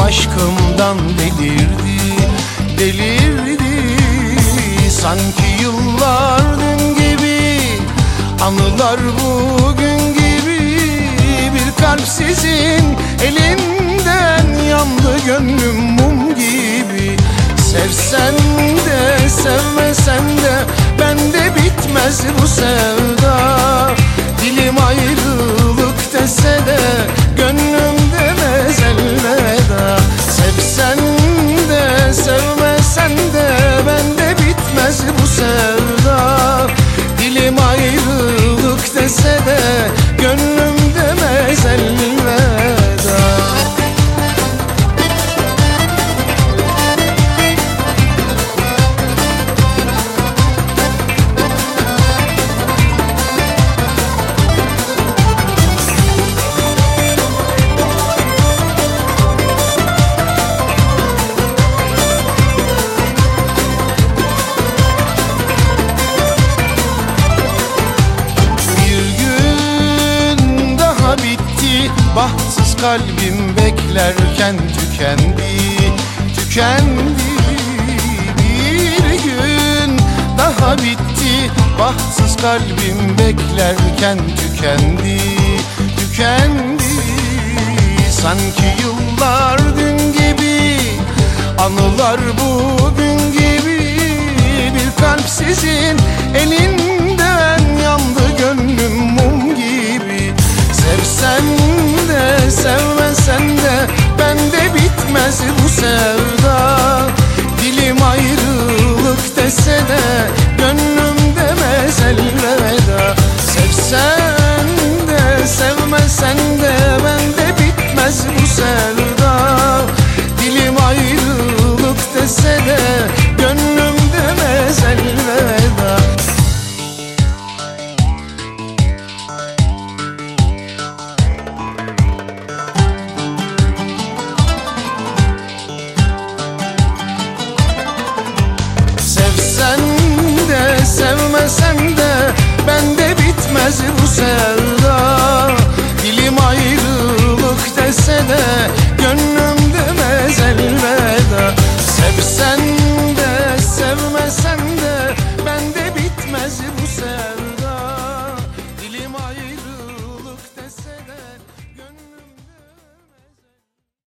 aşkımdan delirdi, delirdi. Sanki yıllar dün gibi, anılar bugün gibi. Bir kalp sizin elinden yandı, gönlüm mum gibi. Sevsen de sevmesen de bende bitmez bu sevda. Dilim ayrılık dese de gönlüm demez elveda. Sevsen de sevmesen de bende bitmez bu sevda. Dilim ayrılık dese de gönlüm demez elveda. Bahtsız kalbim beklerken tükendi, tükendi. Bir gün daha bitti. Bahtsız kalbim beklerken tükendi, tükendi. Sanki yıllar dün gibi, anılar bugün gibi. Bir kalp sizin elinden yandı, gönlüm mum gibi. Sevsen de sevmesen de bende bitmez bu sevda. Dilim ayrılık dese de gönlüm demez elveda. Sevsen de sevmesen de bende bitmez bu sevda. Dilim ayrılık dese de gönlüm demez elveda. Sevsen de sevmesen de bende bitmez bu sevda.